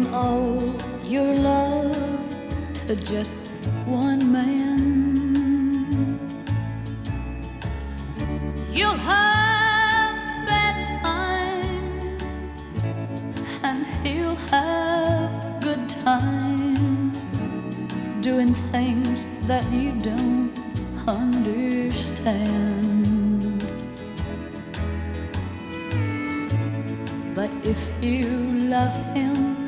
all your love to just one man, you'll have bad times and he'll have good times, doing things that you don't understand. But if you love him,